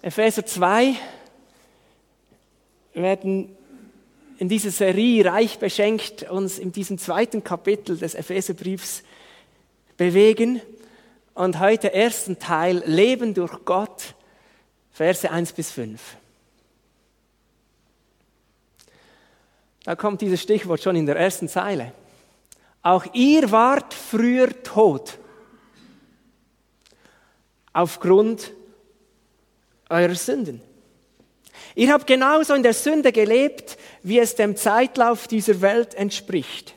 Epheser 2 werden in dieser Serie reich beschenkt uns in diesem 2. Kapitel des Epheserbriefs bewegen. Und heute ersten Teil, Leben durch Gott, Verse 1-5. Da kommt dieses Stichwort schon in der ersten Zeile. Auch ihr wart früher tot, aufgrund eurer Sünden. Ihr habt genauso in der Sünde gelebt, wie es dem Zeitlauf dieser Welt entspricht.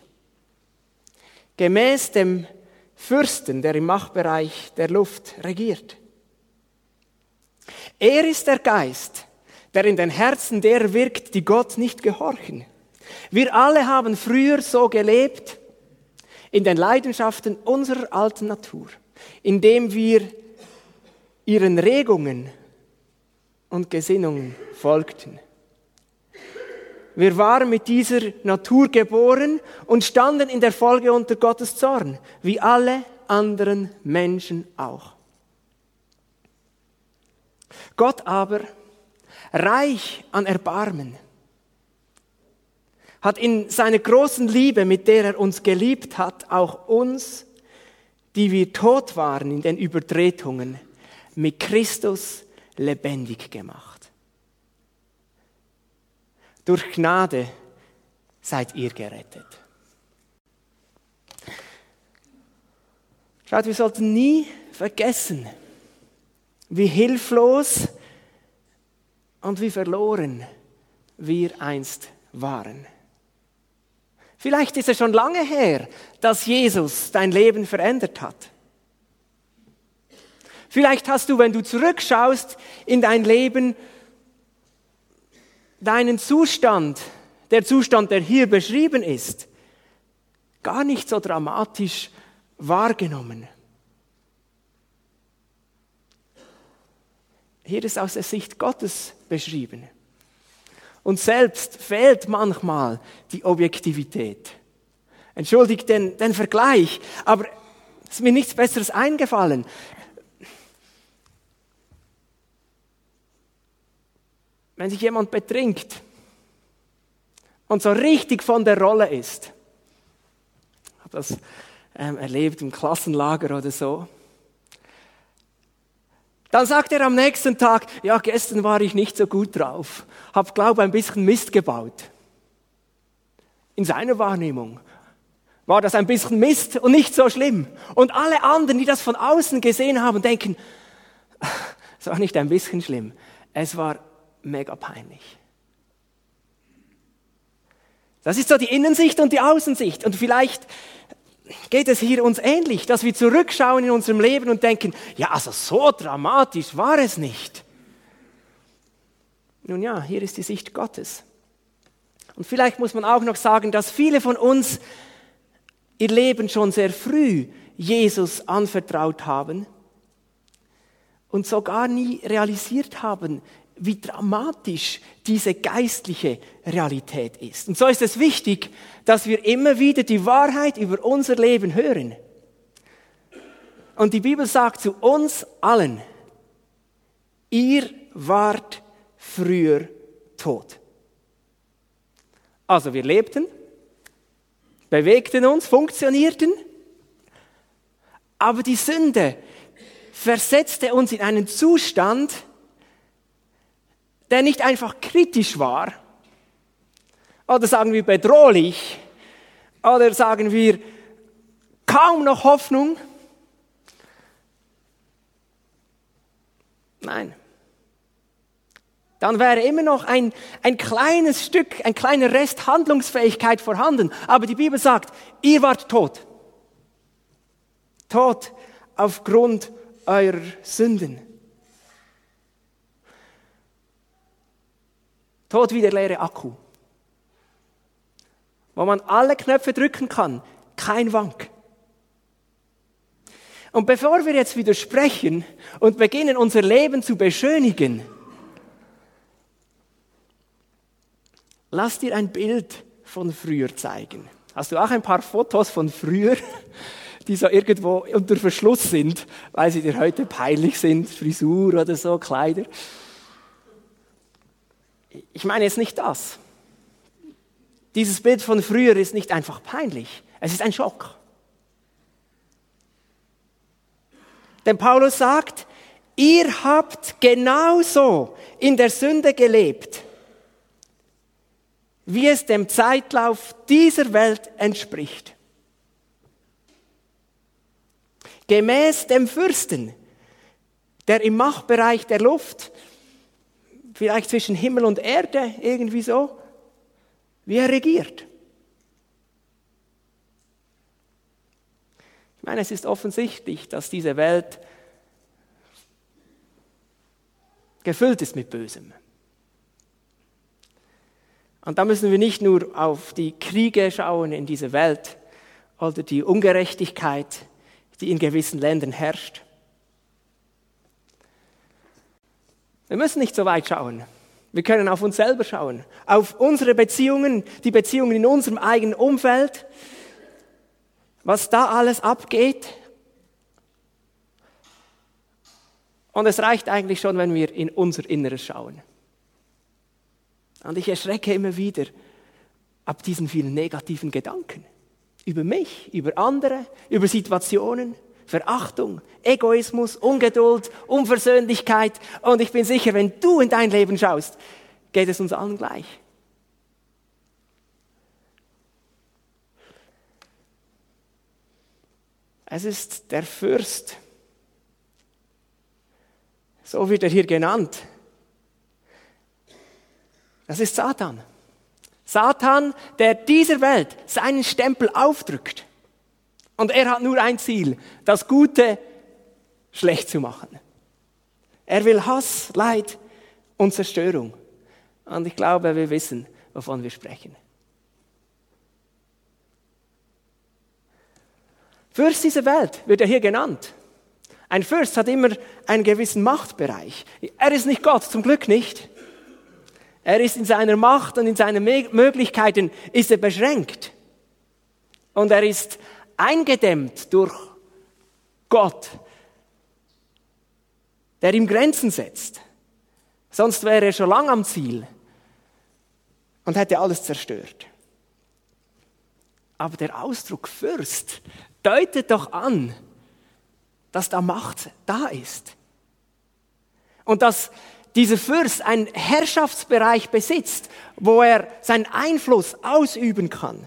Gemäß dem Fürsten, der im Machtbereich der Luft regiert. Er ist der Geist, der in den Herzen derer wirkt, die Gott nicht gehorchen. Wir alle haben früher so gelebt, in den Leidenschaften unserer alten Natur, indem wir ihren Regungen und Gesinnungen folgten. Wir waren mit dieser Natur geboren und standen in der Folge unter Gottes Zorn, wie alle anderen Menschen auch. Gott aber, reich an Erbarmen, hat in seiner großen Liebe, mit der er uns geliebt hat, auch uns, die wir tot waren in den Übertretungen, mit Christus lebendig gemacht. Durch Gnade seid ihr gerettet. Schaut, wir sollten nie vergessen, wie hilflos und wie verloren wir einst waren. Vielleicht ist es schon lange her, dass Jesus dein Leben verändert hat. Vielleicht hast du, wenn du zurückschaust in dein Leben, deinen Zustand, der Zustand, der hier beschrieben ist, gar nicht so dramatisch wahrgenommen. Hier ist aus der Sicht Gottes beschrieben. Und selbst fehlt manchmal die Objektivität. Entschuldigt den Vergleich, aber es ist mir nichts Besseres eingefallen. Wenn sich jemand betrinkt und so richtig von der Rolle ist, ich habe das erlebt im Klassenlager oder so, dann sagt er am nächsten Tag, ja, gestern war ich nicht so gut drauf, habe, glaube ich, ein bisschen Mist gebaut. In seiner Wahrnehmung war das ein bisschen Mist und nicht so schlimm. Und alle anderen, die das von außen gesehen haben, denken, es war nicht ein bisschen schlimm, es war mega peinlich. Das ist so die Innensicht und die Außensicht. Und vielleicht geht es hier uns ähnlich, dass wir zurückschauen in unserem Leben und denken, ja, also so dramatisch war es nicht. Nun ja, hier ist die Sicht Gottes. Und vielleicht muss man auch noch sagen, dass viele von uns ihr Leben schon sehr früh Jesus anvertraut haben und sogar nie realisiert haben, wie dramatisch diese geistliche Realität ist. Und so ist es wichtig, dass wir immer wieder die Wahrheit über unser Leben hören. Und die Bibel sagt zu uns allen, ihr wart früher tot. Also wir lebten, bewegten uns, funktionierten, aber die Sünde versetzte uns in einen Zustand, der nicht einfach kritisch war, oder sagen wir bedrohlich, oder sagen wir kaum noch Hoffnung. Nein. Dann wäre immer noch ein kleines Stück, ein kleiner Rest Handlungsfähigkeit vorhanden. Aber die Bibel sagt, ihr wart tot. Tot aufgrund eurer Sünden. Tot wie der leere Akku. Wo man alle Knöpfe drücken kann, kein Wank. Und bevor wir jetzt widersprechen und beginnen, unser Leben zu beschönigen, lass dir ein Bild von früher zeigen. Hast du auch ein paar Fotos von früher, die so irgendwo unter Verschluss sind, weil sie dir heute peinlich sind, Frisur oder so, Kleider? Ich meine jetzt nicht das. Dieses Bild von früher ist nicht einfach peinlich, es ist ein Schock. Denn Paulus sagt, ihr habt genauso in der Sünde gelebt, wie es dem Zeitlauf dieser Welt entspricht. Gemäß dem Fürsten, der im Machtbereich der Luft, vielleicht zwischen Himmel und Erde, irgendwie so, wie er regiert. Ich meine, es ist offensichtlich, dass diese Welt gefüllt ist mit Bösem. Und da müssen wir nicht nur auf die Kriege schauen in dieser Welt oder die Ungerechtigkeit, die in gewissen Ländern herrscht. Wir müssen nicht so weit schauen. Wir können auf uns selber schauen, auf unsere Beziehungen, die Beziehungen in unserem eigenen Umfeld, was da alles abgeht. Und es reicht eigentlich schon, wenn wir in unser Inneres schauen. Und ich erschrecke immer wieder ab diesen vielen negativen Gedanken. Über mich, über andere, über Situationen, Verachtung, Egoismus, Ungeduld, Unversöhnlichkeit. Und ich bin sicher, wenn du in dein Leben schaust, geht es uns allen gleich. Es ist der Fürst. So wird er hier genannt. Das ist Satan. Satan, der dieser Welt seinen Stempel aufdrückt. Und er hat nur ein Ziel, das Gute schlecht zu machen. Er will Hass, Leid und Zerstörung. Und ich glaube, wir wissen, wovon wir sprechen. Fürst dieser Welt wird er hier genannt. Ein Fürst hat immer einen gewissen Machtbereich. Er ist nicht Gott, zum Glück nicht. Er ist in seiner Macht und in seinen Möglichkeiten ist er beschränkt. Und er ist eingedämmt durch Gott, der ihm Grenzen setzt. Sonst wäre er schon lang am Ziel und hätte alles zerstört. Aber der Ausdruck Fürst deutet doch an, dass da Macht da ist. Und dass dieser Fürst einen Herrschaftsbereich besitzt, wo er seinen Einfluss ausüben kann.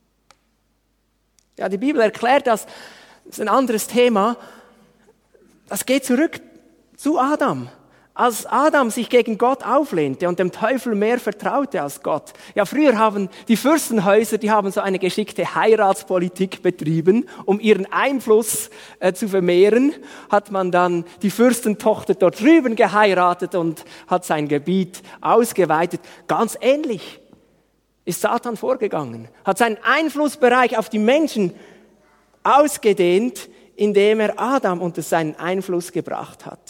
Ja, die Bibel erklärt das ist ein anderes Thema. Das geht zurück zu Adam. Als Adam sich gegen Gott auflehnte und dem Teufel mehr vertraute als Gott. Ja, früher haben die Fürstenhäuser, die haben so eine geschickte Heiratspolitik betrieben, um ihren Einfluss zu vermehren, hat man dann die Fürstentochter dort drüben geheiratet und hat sein Gebiet ausgeweitet. Ganz ähnlich ist Satan vorgegangen, hat seinen Einflussbereich auf die Menschen ausgedehnt, indem er Adam unter seinen Einfluss gebracht hat.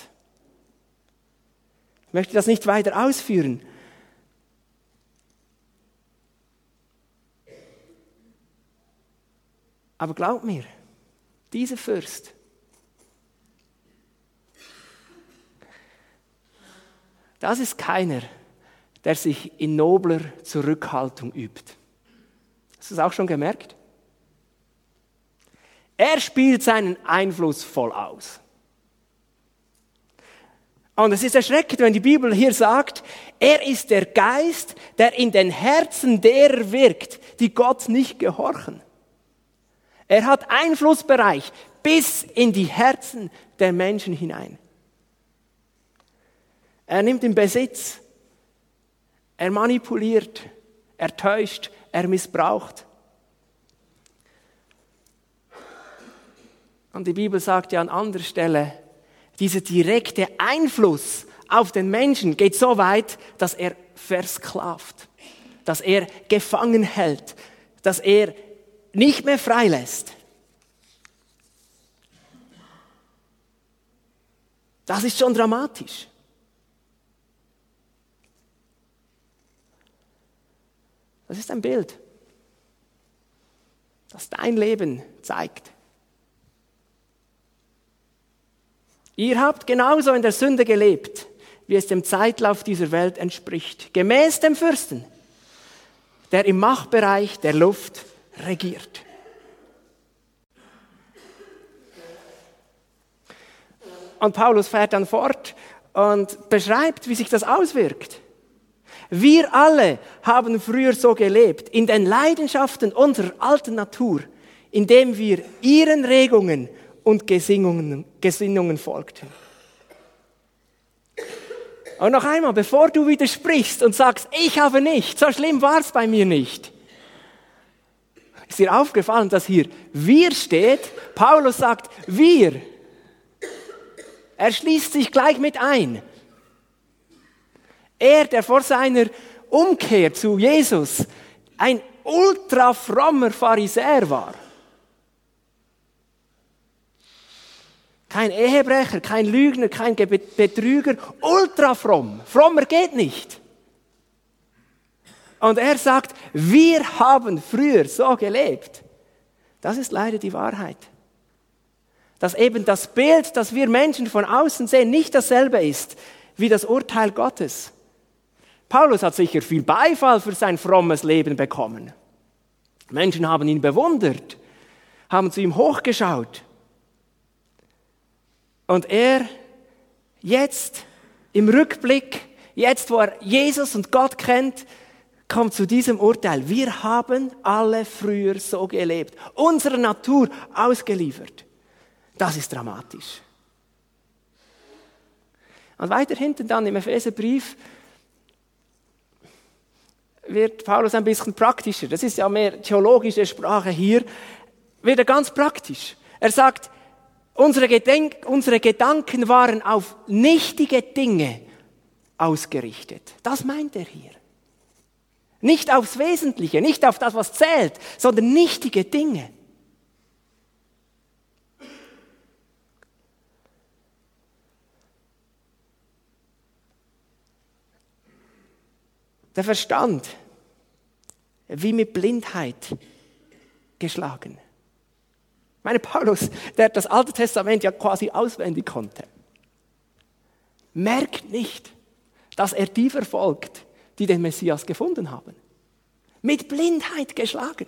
Ich möchte das nicht weiter ausführen. Aber glaub mir, dieser Fürst, das ist keiner, der sich in nobler Zurückhaltung übt. Hast du es auch schon gemerkt? Er spielt seinen Einfluss voll aus. Und es ist erschreckend, wenn die Bibel hier sagt, er ist der Geist, der in den Herzen derer wirkt, die Gott nicht gehorchen. Er hat Einflussbereich bis in die Herzen der Menschen hinein. Er nimmt in Besitz, er manipuliert, er täuscht, er missbraucht. Und die Bibel sagt ja an anderer Stelle, dieser direkte Einfluss auf den Menschen geht so weit, dass er versklavt, dass er gefangen hält, dass er nicht mehr freilässt. Das ist schon dramatisch. Das ist ein Bild, das dein Leben zeigt. Ihr habt genauso in der Sünde gelebt, wie es dem Zeitlauf dieser Welt entspricht, gemäß dem Fürsten, der im Machtbereich der Luft regiert. Und Paulus fährt dann fort und beschreibt, wie sich das auswirkt. Wir alle haben früher so gelebt, in den Leidenschaften unserer alten Natur, indem wir ihren Regungen und Gesinnungen folgten. Und noch einmal, bevor du widersprichst und sagst, ich habe nicht, so schlimm war es bei mir nicht. Ist dir aufgefallen, dass hier wir steht? Paulus sagt, wir. Er schließt sich gleich mit ein. Er, der vor seiner Umkehr zu Jesus ein ultra frommer Pharisäer war. Kein Ehebrecher, kein Lügner, kein Betrüger, ultra fromm. Frommer geht nicht. Und er sagt, wir haben früher so gelebt. Das ist leider die Wahrheit. Dass eben das Bild, das wir Menschen von außen sehen, nicht dasselbe ist wie das Urteil Gottes. Paulus hat sicher viel Beifall für sein frommes Leben bekommen. Menschen haben ihn bewundert, haben zu ihm hochgeschaut. Und er jetzt im Rückblick, jetzt wo er Jesus und Gott kennt, kommt zu diesem Urteil. Wir haben alle früher so gelebt, unserer Natur ausgeliefert. Das ist dramatisch. Und weiter hinten dann im Epheserbrief wird Paulus ein bisschen praktischer. Das ist ja mehr theologische Sprache hier. Wird er ganz praktisch. Er sagt, unsere Gedanken waren auf nichtige Dinge ausgerichtet. Das meint er hier. Nicht aufs Wesentliche, nicht auf das, was zählt, sondern nichtige Dinge. Der Verstand, wie mit Blindheit geschlagen. Ich meine, Paulus, der das Alte Testament ja quasi auswendig konnte, merkt nicht, dass er die verfolgt, die den Messias gefunden haben. Mit Blindheit geschlagen.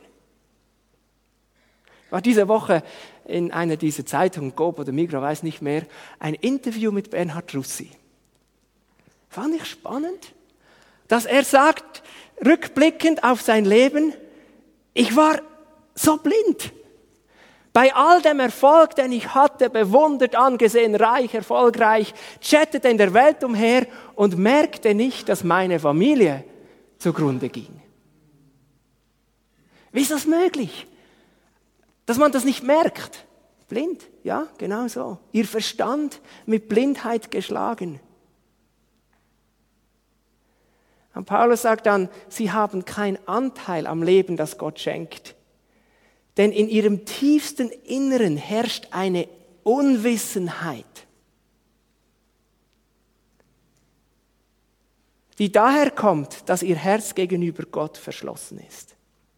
War diese Woche in einer dieser Zeitungen, Coop oder Migros, weiß nicht mehr, ein Interview mit Bernhard Russi. Fand ich spannend, dass er sagt, rückblickend auf sein Leben, ich war so blind. Bei all dem Erfolg, den ich hatte, bewundert, angesehen, reich, erfolgreich, chattete in der Welt umher und merkte nicht, dass meine Familie zugrunde ging. Wie ist das möglich? Dass man das nicht merkt? Blind, ja, genau so. Ihr Verstand mit Blindheit geschlagen. Und Paulus sagt dann, sie haben keinen Anteil am Leben, das Gott schenkt. Denn in ihrem tiefsten Inneren herrscht eine Unwissenheit, die daher kommt, dass ihr Herz gegenüber Gott verschlossen ist.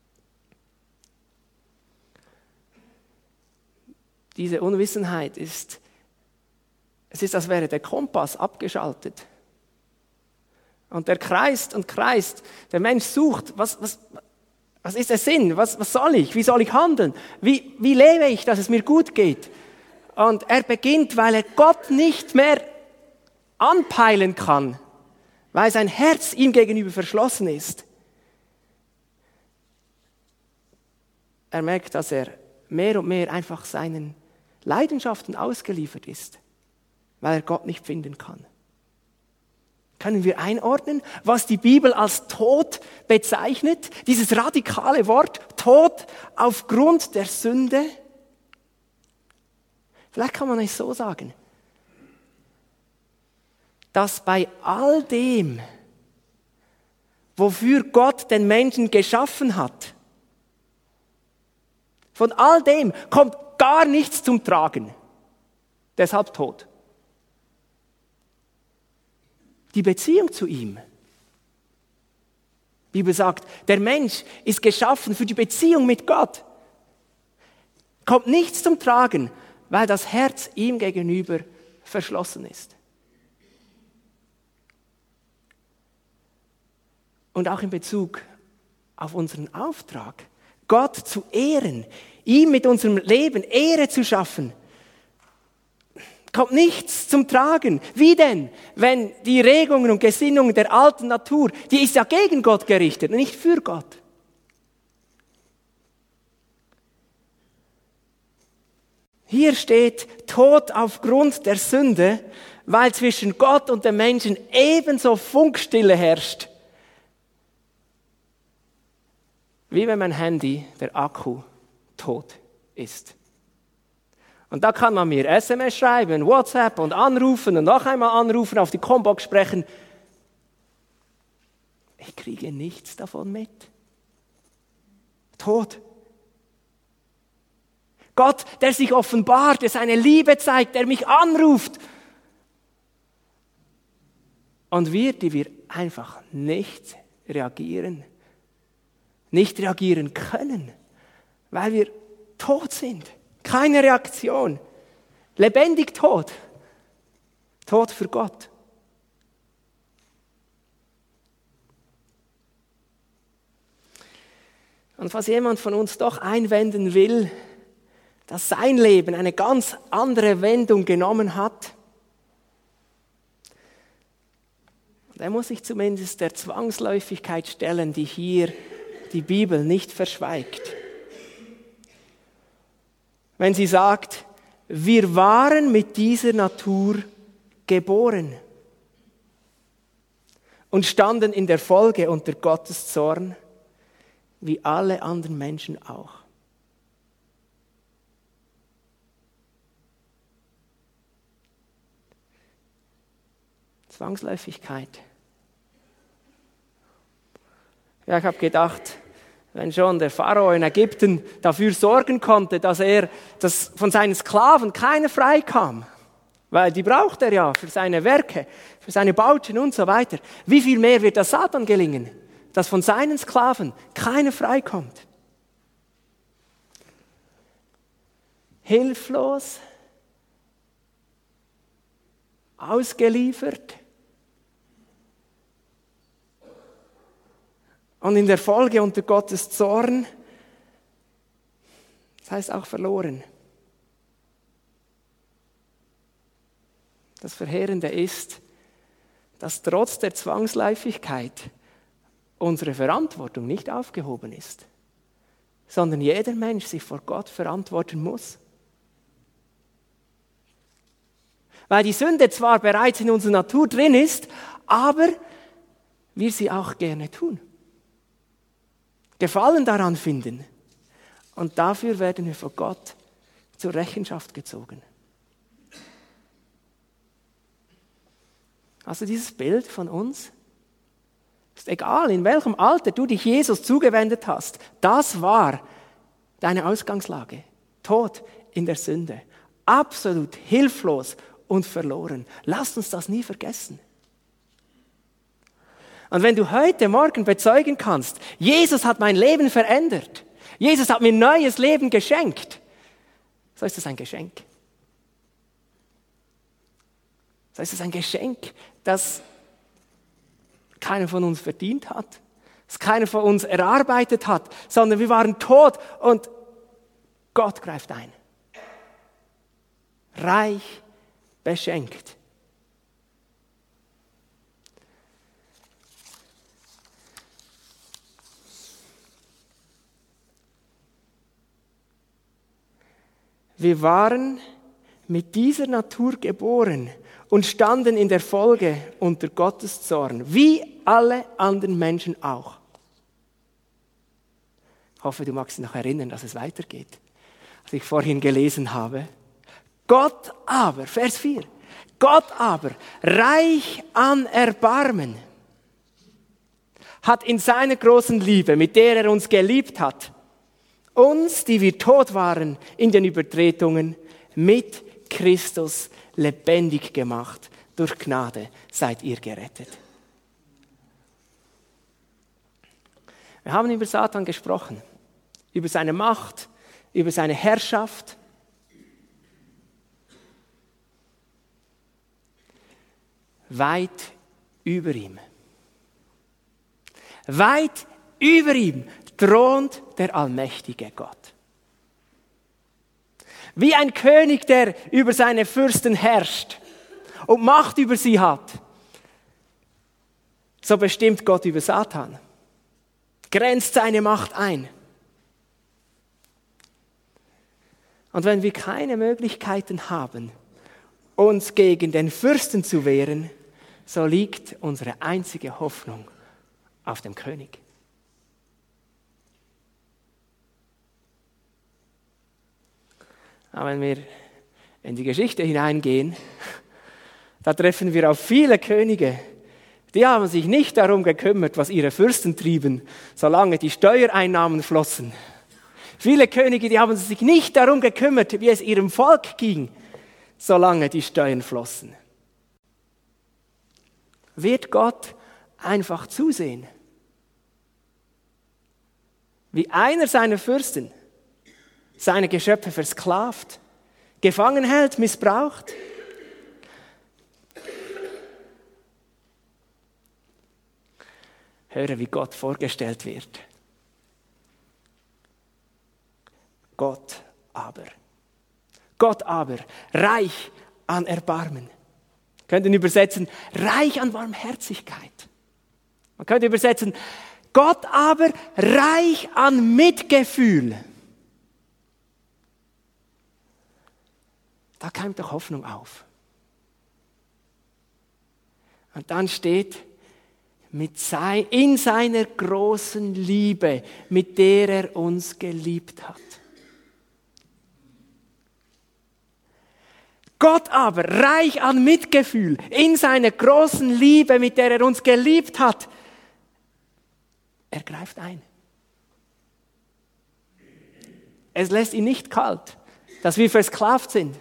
Diese Unwissenheit ist, als wäre der Kompass abgeschaltet. Und der kreist und kreist. Der Mensch sucht, was ist der Sinn? Was soll ich? Wie soll ich handeln? Wie lebe ich, dass es mir gut geht? Und er beginnt, weil er Gott nicht mehr anpeilen kann, weil sein Herz ihm gegenüber verschlossen ist. Er merkt, dass er mehr und mehr einfach seinen Leidenschaften ausgeliefert ist, weil er Gott nicht finden kann. Können wir einordnen, was die Bibel als Tod bezeichnet? Dieses radikale Wort, Tod aufgrund der Sünde. Vielleicht kann man es so sagen, dass bei all dem, wofür Gott den Menschen geschaffen hat, von all dem kommt gar nichts zum Tragen. Deshalb Tod. Die Beziehung zu ihm. Die Bibel sagt, der Mensch ist geschaffen für die Beziehung mit Gott. Kommt nichts zum Tragen, weil das Herz ihm gegenüber verschlossen ist. und auch in Bezug auf unseren Auftrag, Gott zu ehren, ihm mit unserem Leben Ehre zu schaffen, kommt nichts zum Tragen. Wie denn, wenn die Regungen und Gesinnungen der alten Natur, die ist ja gegen Gott gerichtet und nicht für Gott. Hier steht Tod aufgrund der Sünde, weil zwischen Gott und dem Menschen ebenso Funkstille herrscht, wie wenn mein Handy, der Akku, tot ist. Und da kann man mir SMS schreiben, WhatsApp und anrufen und noch einmal anrufen, auf die Combox sprechen. Ich kriege nichts davon mit. Tot. Gott, der sich offenbart, der seine Liebe zeigt, der mich anruft. Und wir, die wir einfach nicht reagieren können, weil wir tot sind. Keine Reaktion. Lebendig tot. Tot für Gott. Und falls jemand von uns doch einwenden will, dass sein Leben eine ganz andere Wendung genommen hat, der muss sich zumindest der Zwangsläufigkeit stellen, die hier die Bibel nicht verschweigt. Wenn sie sagt, wir waren mit dieser Natur geboren und standen in der Folge unter Gottes Zorn, wie alle anderen Menschen auch. Zwangsläufigkeit. Ja, ich habe gedacht, wenn schon der Pharao in Ägypten dafür sorgen konnte, dass von seinen Sklaven keiner freikam, weil die braucht er ja für seine Werke, für seine Bauten und so weiter. Wie viel mehr wird das Satan gelingen, dass von seinen Sklaven keiner freikommt? Hilflos, ausgeliefert und in der Folge unter Gottes Zorn, das heißt auch verloren. Das Verheerende ist, dass trotz der Zwangsläufigkeit unsere Verantwortung nicht aufgehoben ist, sondern jeder Mensch sich vor Gott verantworten muss. Weil die Sünde zwar bereits in unserer Natur drin ist, aber wir sie auch gerne tun. Gefallen daran finden. Und dafür werden wir vor Gott zur Rechenschaft gezogen. Also dieses Bild von uns, ist egal, in welchem Alter du dich Jesus zugewendet hast, das war deine Ausgangslage. Tod in der Sünde. Absolut hilflos und verloren. Lasst uns das nie vergessen. Und wenn du heute Morgen bezeugen kannst, Jesus hat mein Leben verändert, Jesus hat mir neues Leben geschenkt, so ist es ein Geschenk. So ist es ein Geschenk, das keiner von uns verdient hat, das keiner von uns erarbeitet hat, sondern wir waren tot und Gott greift ein. Reich beschenkt. Wir waren mit dieser Natur geboren und standen in der Folge unter Gottes Zorn, wie alle anderen Menschen auch. Ich hoffe, du magst dich noch erinnern, dass es weitergeht, was ich vorhin gelesen habe. Gott aber, Vers 4, Gott aber, reich an Erbarmen, hat in seiner großen Liebe, mit der er uns geliebt hat, uns, die wir tot waren in den Übertretungen, mit Christus lebendig gemacht. Durch Gnade seid ihr gerettet. Wir haben über Satan gesprochen, über seine Macht, über seine Herrschaft. Weit über ihm. Weit über ihm thront der allmächtige Gott. Wie ein König, der über seine Fürsten herrscht und Macht über sie hat, so bestimmt Gott über Satan, grenzt seine Macht ein. Und wenn wir keine Möglichkeiten haben, uns gegen den Fürsten zu wehren, so liegt unsere einzige Hoffnung auf dem König. Aber wenn wir in die Geschichte hineingehen, da treffen wir auf viele Könige, die haben sich nicht darum gekümmert, was ihre Fürsten trieben, solange die Steuereinnahmen flossen. Viele Könige, die haben sich nicht darum gekümmert, wie es ihrem Volk ging, solange die Steuern flossen. Wird Gott einfach zusehen, wie einer seiner Fürsten seine Geschöpfe versklavt, gefangen hält, missbraucht? Höre, wie Gott vorgestellt wird. Gott aber, reich an Erbarmen. Man könnte übersetzen, reich an Barmherzigkeit. Man könnte übersetzen, Gott aber reich an Mitgefühl. Da keimt doch Hoffnung auf. Und dann steht, in seiner großen Liebe, mit der er uns geliebt hat. Gott aber, reich an Mitgefühl, in seiner großen Liebe, mit der er uns geliebt hat, er greift ein. Es lässt ihn nicht kalt, dass wir versklavt sind.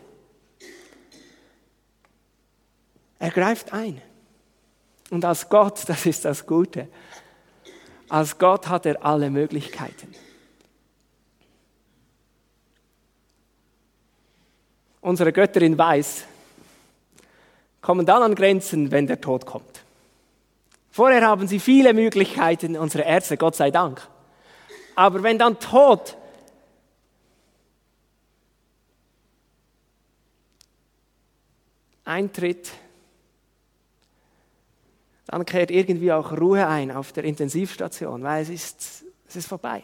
Er greift ein. Und als Gott, das ist das Gute, als Gott hat er alle Möglichkeiten. Unsere Götterin weiß, kommen dann an Grenzen, wenn der Tod kommt. Vorher haben sie viele Möglichkeiten, unsere Ärzte, Gott sei Dank. Aber wenn dann Tod eintritt, dann kehrt irgendwie auch Ruhe ein auf der Intensivstation, weil es ist vorbei.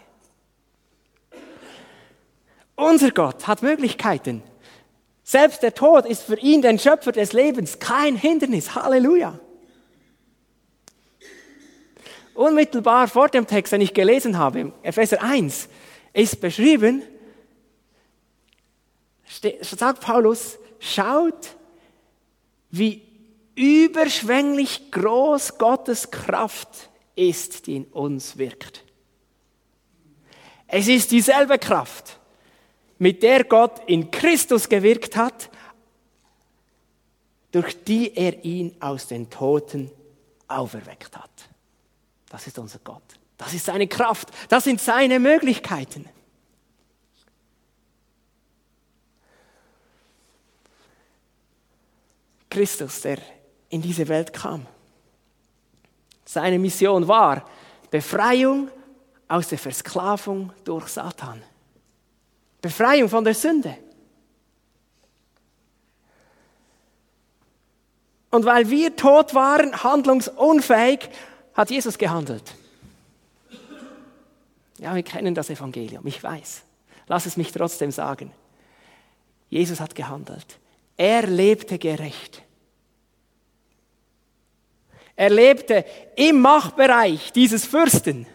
Unser Gott hat Möglichkeiten. Selbst der Tod ist für ihn, den Schöpfer des Lebens, kein Hindernis. Halleluja. Unmittelbar vor dem Text, den ich gelesen habe, Epheser 1, ist beschrieben, sagt Paulus, schaut, wie überschwänglich groß Gottes Kraft ist, die in uns wirkt. Es ist dieselbe Kraft, mit der Gott in Christus gewirkt hat, durch die er ihn aus den Toten auferweckt hat. Das ist unser Gott. Das ist seine Kraft. Das sind seine Möglichkeiten. Christus, der in diese Welt kam. Seine Mission war Befreiung aus der Versklavung durch Satan. Befreiung von der Sünde. Und weil wir tot waren, handlungsunfähig, hat Jesus gehandelt. Ja, wir kennen das Evangelium, ich weiß. Lass es mich trotzdem sagen. Jesus hat gehandelt. Er lebte gerecht. Er lebte im Machtbereich dieses Fürsten.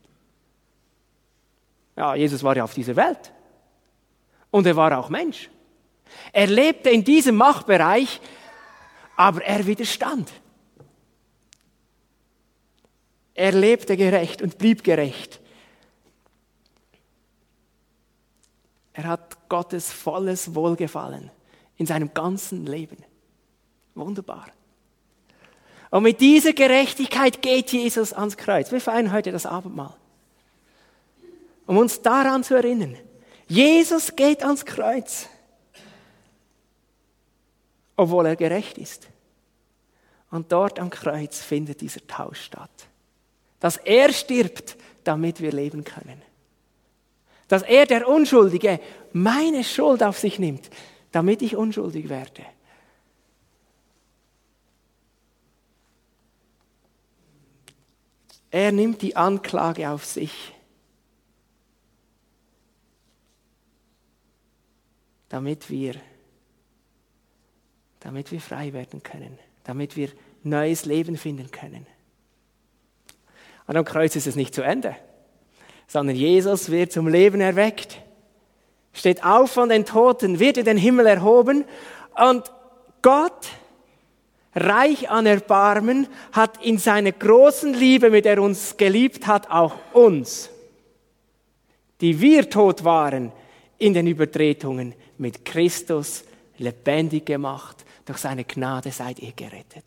Ja, Jesus war ja auf dieser Welt. Und er war auch Mensch. Er lebte in diesem Machtbereich, aber er widerstand. Er lebte gerecht und blieb gerecht. Er hat Gottes volles Wohlgefallen in seinem ganzen Leben. Wunderbar. Und mit dieser Gerechtigkeit geht Jesus ans Kreuz. Wir feiern heute das Abendmahl. Um uns daran zu erinnern, Jesus geht ans Kreuz, obwohl er gerecht ist. Und dort am Kreuz findet dieser Tausch statt. Dass er stirbt, damit wir leben können. Dass er, der Unschuldige, meine Schuld auf sich nimmt, damit ich unschuldig werde. Er nimmt die Anklage auf sich, damit wir frei werden können, damit wir neues Leben finden können. Und am Kreuz ist es nicht zu Ende, sondern Jesus wird zum Leben erweckt, steht auf von den Toten, wird in den Himmel erhoben und Gott, reich an Erbarmen, hat in seiner großen Liebe, mit der er uns geliebt hat, auch uns, die wir tot waren, in den Übertretungen mit Christus lebendig gemacht. Durch seine Gnade seid ihr gerettet.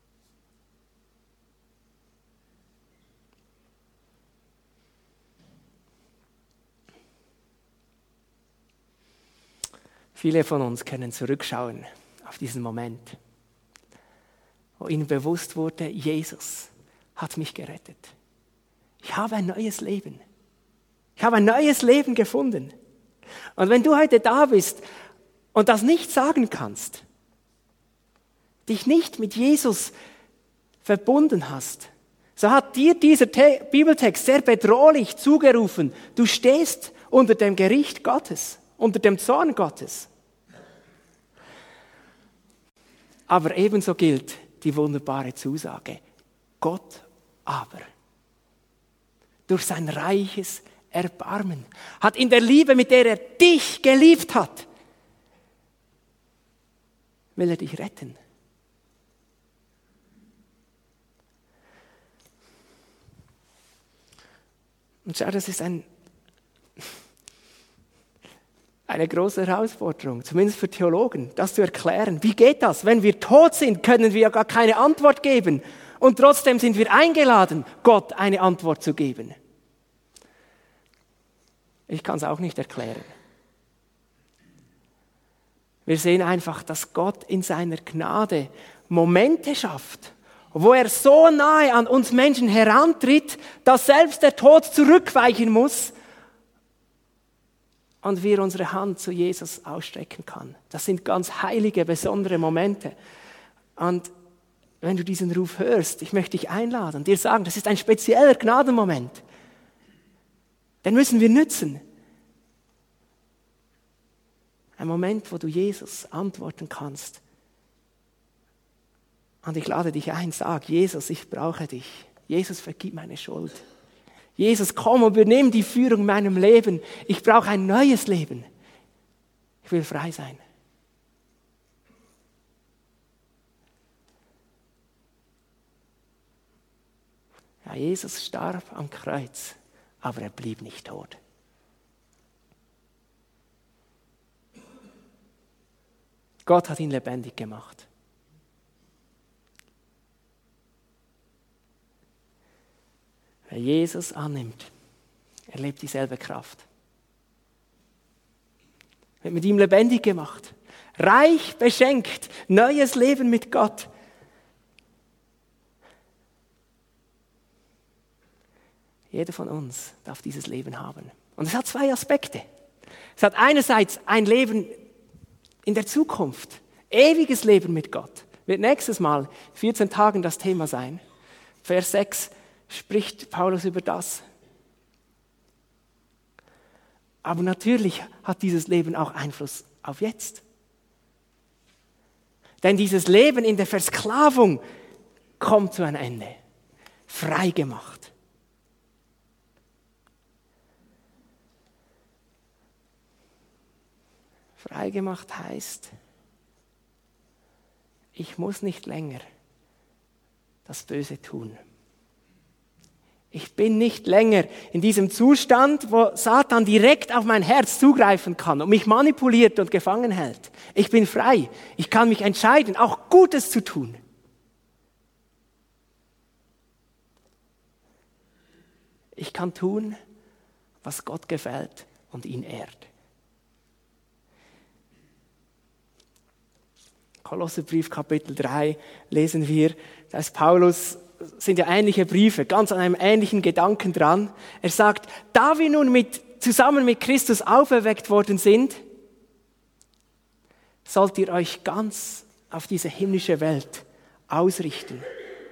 Viele von uns können zurückschauen auf diesen Moment, wo ihnen bewusst wurde, Jesus hat mich gerettet. Ich habe ein neues Leben. Ich habe ein neues Leben gefunden. Und wenn du heute da bist und das nicht sagen kannst, dich nicht mit Jesus verbunden hast, so hat dir dieser Bibeltext sehr bedrohlich zugerufen, du stehst unter dem Gericht Gottes, unter dem Zorn Gottes. Aber ebenso gilt die wunderbare Zusage, Gott aber, durch sein reiches Erbarmen, hat in der Liebe, mit der er dich geliebt hat, will er dich retten. Und schau, das ist eine große Herausforderung, zumindest für Theologen, das zu erklären. Wie geht das? Wenn wir tot sind, können wir ja gar keine Antwort geben. Und trotzdem sind wir eingeladen, Gott eine Antwort zu geben. Ich kann es auch nicht erklären. Wir sehen einfach, dass Gott in seiner Gnade Momente schafft, wo er so nahe an uns Menschen herantritt, dass selbst der Tod zurückweichen muss und wir unsere Hand zu Jesus ausstrecken kann. Das sind ganz heilige, besondere Momente. Und wenn du diesen Ruf hörst, ich möchte dich einladen und dir sagen, das ist ein spezieller Gnadenmoment. Den müssen wir nützen. Ein Moment, wo du Jesus antworten kannst. Und ich lade dich ein, sag, Jesus, ich brauche dich. Jesus, vergib meine Schuld. Jesus, komm und übernimm die Führung in meinem Leben. Ich brauche ein neues Leben. Ich will frei sein. Ja, Jesus starb am Kreuz, aber er blieb nicht tot. Gott hat ihn lebendig gemacht. Wer Jesus annimmt, erlebt dieselbe Kraft. Wird mit ihm lebendig gemacht, reich beschenkt, neues Leben mit Gott. Jeder von uns darf dieses Leben haben. Und es hat zwei Aspekte. Es hat einerseits ein Leben in der Zukunft, ewiges Leben mit Gott. Wird nächstes Mal, 14 Tagen, das Thema sein. Vers 6 spricht Paulus über das. Aber natürlich hat dieses Leben auch Einfluss auf jetzt. Denn dieses Leben in der Versklavung kommt zu einem Ende. Frei gemacht. Frei gemacht heißt, ich muss nicht länger das Böse tun. Ich bin nicht länger in diesem Zustand, wo Satan direkt auf mein Herz zugreifen kann und mich manipuliert und gefangen hält. Ich bin frei. Ich kann mich entscheiden, auch Gutes zu tun. Ich kann tun, was Gott gefällt und ihn ehrt. Kolosserbrief Kapitel 3 lesen wir, dass Paulus sind ja ähnliche Briefe, ganz an einem ähnlichen Gedanken dran. Er sagt, da wir nun zusammen mit Christus auferweckt worden sind, sollt ihr euch ganz auf diese himmlische Welt ausrichten,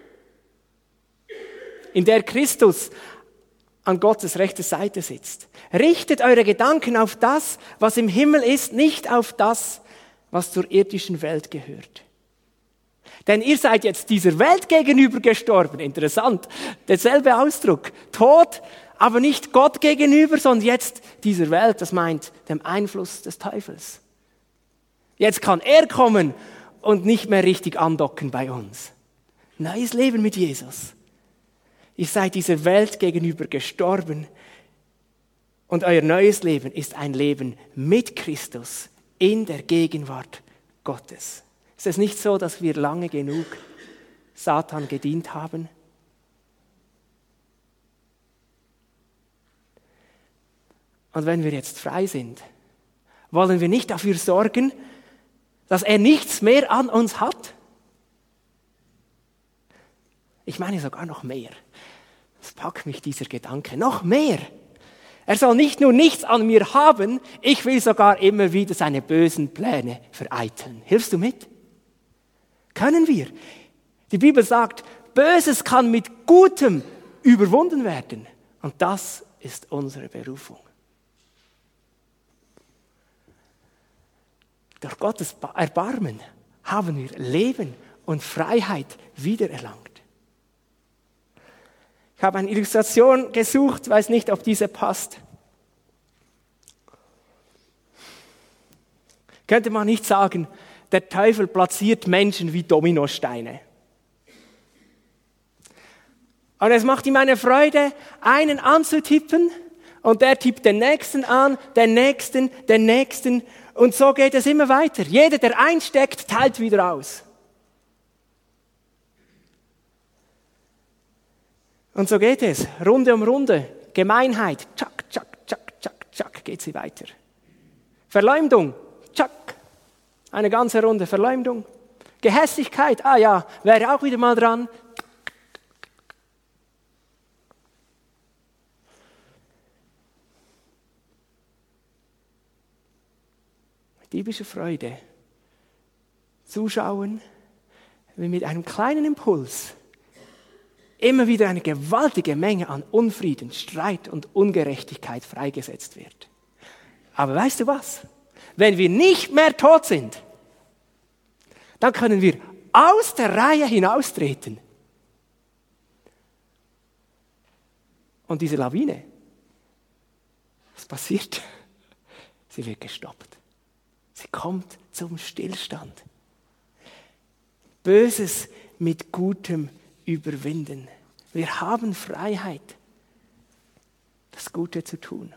in der Christus an Gottes rechter Seite sitzt. Richtet eure Gedanken auf das, was im Himmel ist, nicht auf das, was zur irdischen Welt gehört. Denn ihr seid jetzt dieser Welt gegenüber gestorben. Interessant, derselbe Ausdruck. Tod, aber nicht Gott gegenüber, sondern jetzt dieser Welt. Das meint dem Einfluss des Teufels. Jetzt kann er kommen und nicht mehr richtig andocken bei uns. Neues Leben mit Jesus. Ihr seid dieser Welt gegenüber gestorben und euer neues Leben ist ein Leben mit Christus in der Gegenwart Gottes. Ist es nicht so, dass wir lange genug Satan gedient haben? Und wenn wir jetzt frei sind, wollen wir nicht dafür sorgen, dass er nichts mehr an uns hat? Ich meine sogar noch mehr. Das packt mich dieser Gedanke. Noch mehr. Er soll nicht nur nichts an mir haben, ich will sogar immer wieder seine bösen Pläne vereiteln. Hilfst du mit? Können wir? Die Bibel sagt, Böses kann mit Gutem überwunden werden. Und das ist unsere Berufung. Durch Gottes Erbarmen haben wir Leben und Freiheit wiedererlangt. Ich habe eine Illustration gesucht, weiß nicht, ob diese passt. Könnte man nicht sagen, der Teufel platziert Menschen wie Dominosteine. Und es macht ihm eine Freude, einen anzutippen und der tippt den nächsten an, den nächsten, den nächsten und so geht es immer weiter. Jeder, der einsteckt, teilt wieder aus. Und so geht es, Runde um Runde, Gemeinheit, tschak, tschak, tschak, tschak, tschak, geht sie weiter. Verleumdung, tschak, eine ganze Runde Verleumdung. Gehässigkeit, ah ja, wäre auch wieder mal dran. Diebische Freude, zuschauen, wie mit einem kleinen Impuls immer wieder eine gewaltige Menge an Unfrieden, Streit und Ungerechtigkeit freigesetzt wird. Aber weißt du was? Wenn wir nicht mehr tot sind, dann können wir aus der Reihe hinaustreten. Und diese Lawine, was passiert? Sie wird gestoppt. Sie kommt zum Stillstand. Böses mit Gutem überwinden. Wir haben Freiheit, das Gute zu tun.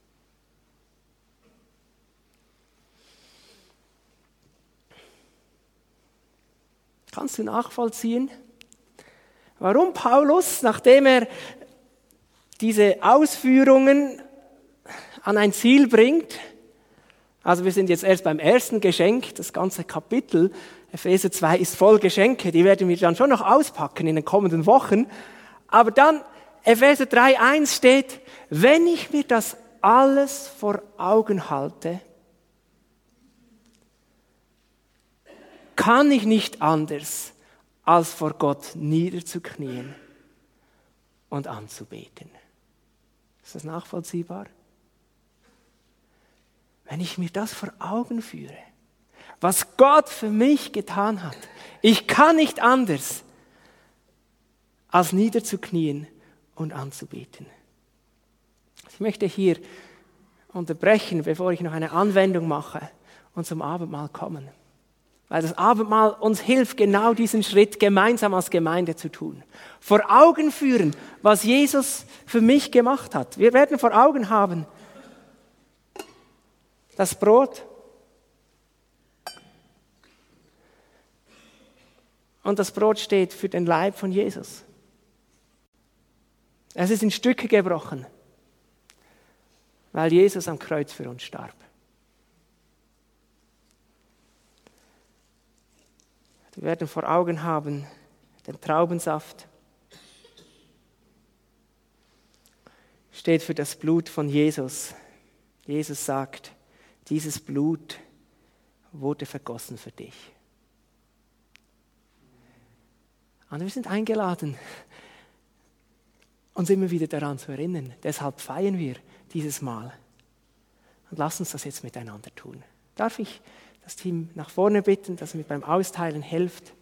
Kannst du nachvollziehen, warum Paulus, nachdem er diese Ausführungen an ein Ziel bringt, also wir sind jetzt erst beim ersten Geschenk, das ganze Kapitel, Epheser 2 ist voll Geschenke, die werden wir dann schon noch auspacken in den kommenden Wochen, aber dann Epheser 3,1 steht, wenn ich mir das alles vor Augen halte, kann ich nicht anders, als vor Gott niederzuknien und anzubeten. Ist das nachvollziehbar? Wenn ich mir das vor Augen führe, was Gott für mich getan hat, ich kann nicht anders, als niederzuknien und anzubeten. Ich möchte hier unterbrechen, bevor ich noch eine Anwendung mache und zum Abendmahl kommen. Weil das Abendmahl uns hilft, genau diesen Schritt gemeinsam als Gemeinde zu tun. Vor Augen führen, was Jesus für mich gemacht hat. Wir werden vor Augen haben, das Brot und das Brot steht für den Leib von Jesus. Es ist in Stücke gebrochen, weil Jesus am Kreuz für uns starb. Wir werden vor Augen haben den Traubensaft steht für das Blut von Jesus. Jesus sagt, dieses Blut wurde vergossen für dich. Und wir sind eingeladen, uns immer wieder daran zu erinnern. Deshalb feiern wir dieses Mal. Und lass uns das jetzt miteinander tun. Darf ich das Team nach vorne bitten, das mir beim Austeilen hilft?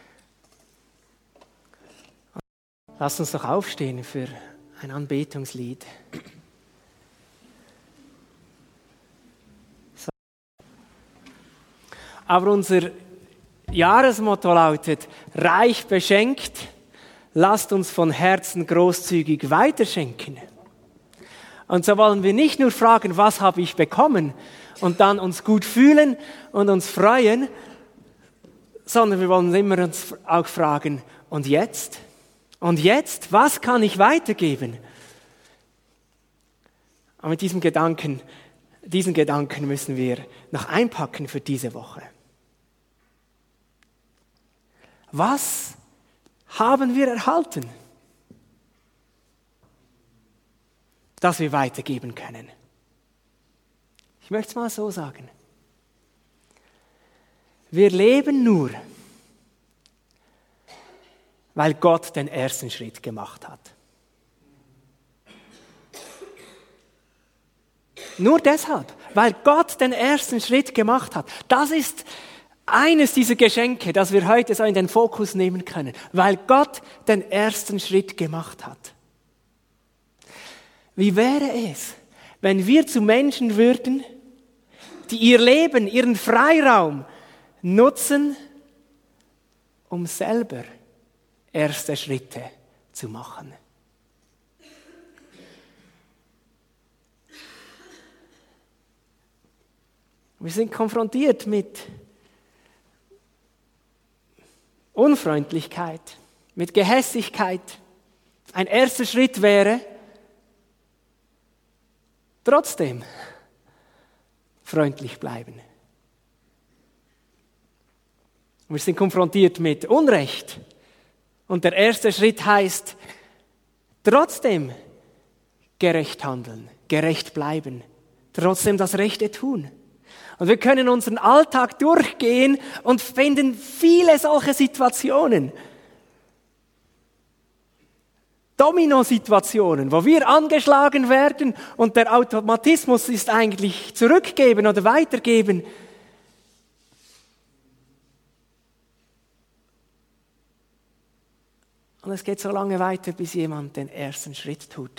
Lass uns doch aufstehen für ein Anbetungslied. So. Aber unser Jahresmotto lautet, reich beschenkt, lasst uns von Herzen großzügig weiterschenken. Und so wollen wir nicht nur fragen, was habe ich bekommen und dann uns gut fühlen und uns freuen, sondern wir wollen immer uns auch fragen, und jetzt? Und jetzt, was kann ich weitergeben? Und mit diesen Gedanken müssen wir noch einpacken für diese Woche. Was haben wir erhalten, das wir weitergeben können? Ich möchte es mal so sagen. Wir leben nur, weil Gott den ersten Schritt gemacht hat. Nur deshalb, weil Gott den ersten Schritt gemacht hat. Das ist eines dieser Geschenke, das wir heute so in den Fokus nehmen können, weil Gott den ersten Schritt gemacht hat. Wie wäre es, wenn wir zu Menschen würden, die ihr Leben, ihren Freiraum nutzen, um selber erste Schritte zu machen? Wir sind konfrontiert mit Unfreundlichkeit, mit Gehässigkeit. Ein erster Schritt wäre, trotzdem freundlich bleiben. Wir sind konfrontiert mit Unrecht. Und der erste Schritt heißt, trotzdem gerecht handeln, gerecht bleiben, trotzdem das Rechte tun. Und wir können unseren Alltag durchgehen und finden viele solche Situationen. Domino-Situationen, wo wir angeschlagen werden und der Automatismus ist eigentlich zurückgeben oder weitergeben. Und es geht so lange weiter, bis jemand den ersten Schritt tut.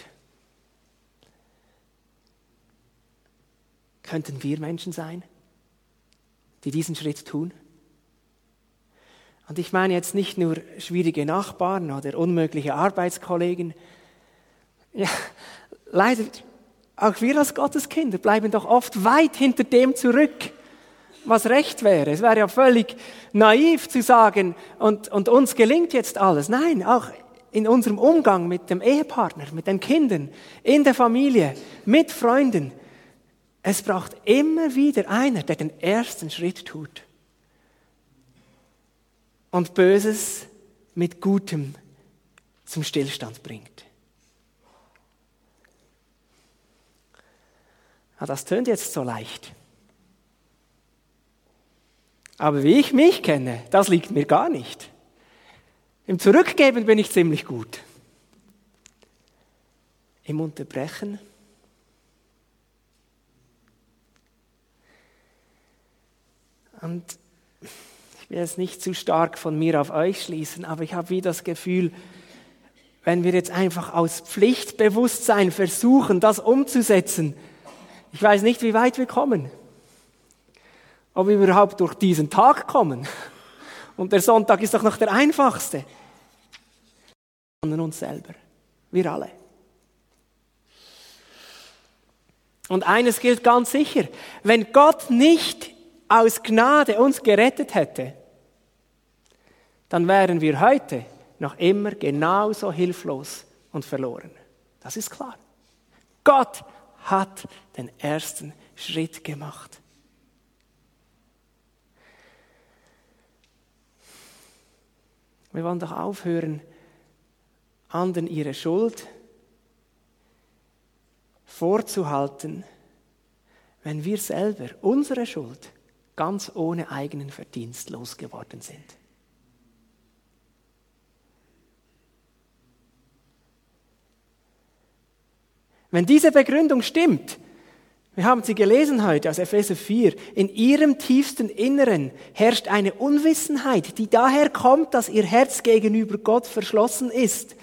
Könnten wir Menschen sein, die diesen Schritt tun? Und ich meine jetzt nicht nur schwierige Nachbarn oder unmögliche Arbeitskollegen. Ja, leider, auch wir als Gotteskinder bleiben doch oft weit hinter dem zurück, was recht wäre. Es wäre ja völlig naiv zu sagen, und uns gelingt jetzt alles. Nein, auch in unserem Umgang mit dem Ehepartner, mit den Kindern, in der Familie, mit Freunden. Es braucht immer wieder einer, der den ersten Schritt tut und Böses mit Gutem zum Stillstand bringt. Ja, das tönt jetzt so leicht. Aber wie ich mich kenne, das liegt mir gar nicht. Im Zurückgeben bin ich ziemlich gut. Im Unterbrechen. Und ich will jetzt nicht zu stark von mir auf euch schließen, aber ich habe wie das Gefühl, wenn wir jetzt einfach aus Pflichtbewusstsein versuchen, das umzusetzen, ich weiß nicht, wie weit wir kommen. Ob wir überhaupt durch diesen Tag kommen. Und der Sonntag ist doch noch der einfachste. Sondern uns selber. Wir alle. Und eines gilt ganz sicher. Wenn Gott nicht aus Gnade uns gerettet hätte, dann wären wir heute noch immer genauso hilflos und verloren. Das ist klar. Gott hat den ersten Schritt gemacht. Wir wollen doch aufhören, anderen ihre Schuld vorzuhalten, wenn wir selber unsere Schuld ganz ohne eigenen Verdienst losgeworden sind. Wenn diese Begründung stimmt, wir haben sie gelesen heute aus Epheser 4, in ihrem tiefsten Inneren herrscht eine Unwissenheit, die daher kommt, dass ihr Herz gegenüber Gott verschlossen ist.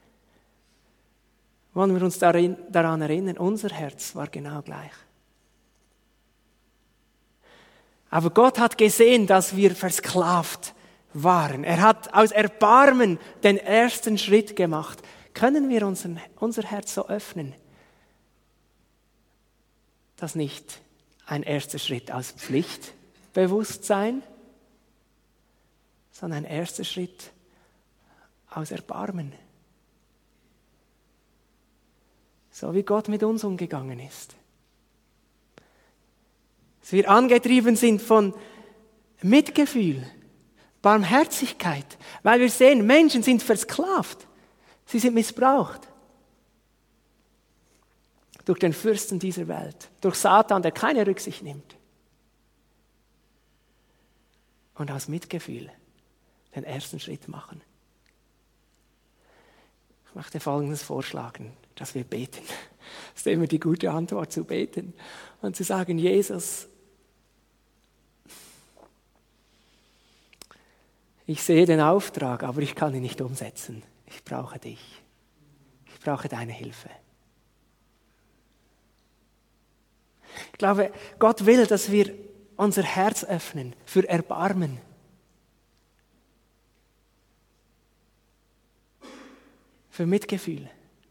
Wollen wir uns daran erinnern, unser Herz war genau gleich. Aber Gott hat gesehen, dass wir versklavt waren. Er hat aus Erbarmen den ersten Schritt gemacht. Können wir unser Herz so öffnen, dass nicht ein erster Schritt aus Pflichtbewusstsein, sondern ein erster Schritt aus Erbarmen. So wie Gott mit uns umgegangen ist. Dass wir angetrieben sind von Mitgefühl, Barmherzigkeit, weil wir sehen, Menschen sind versklavt, sie sind missbraucht. Durch den Fürsten dieser Welt, durch Satan, der keine Rücksicht nimmt. Und aus Mitgefühl den ersten Schritt machen. Ich möchte Folgendes vorschlagen, dass wir beten. Das ist immer die gute Antwort, zu beten und zu sagen, Jesus, ich sehe den Auftrag, aber ich kann ihn nicht umsetzen. Ich brauche dich. Ich brauche deine Hilfe. Ich glaube, Gott will, dass wir unser Herz öffnen für Erbarmen. Für Mitgefühl.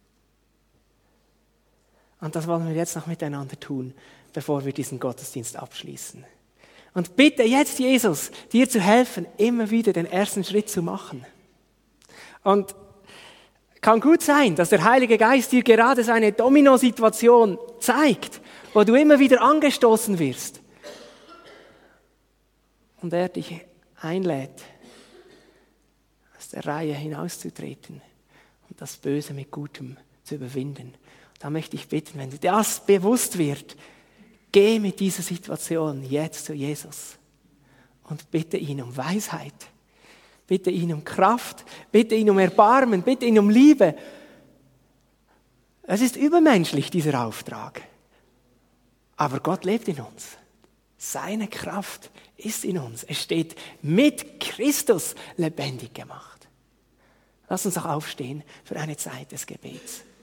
Und das wollen wir jetzt noch miteinander tun, bevor wir diesen Gottesdienst abschließen. Und bitte jetzt, Jesus, dir zu helfen, immer wieder den ersten Schritt zu machen. Und kann gut sein, dass der Heilige Geist dir gerade so eine Dominosituation zeigt, wo du immer wieder angestoßen wirst. Und er dich einlädt, aus der Reihe hinauszutreten und das Böse mit Gutem zu überwinden. Da möchte ich bitten, wenn dir das bewusst wird, geh mit dieser Situation jetzt zu Jesus und bitte ihn um Weisheit, bitte ihn um Kraft, bitte ihn um Erbarmen, bitte ihn um Liebe. Es ist übermenschlich, dieser Auftrag. Aber Gott lebt in uns. Seine Kraft ist in uns. Es steht mit Christus lebendig gemacht. Lass uns auch aufstehen für eine Zeit des Gebets.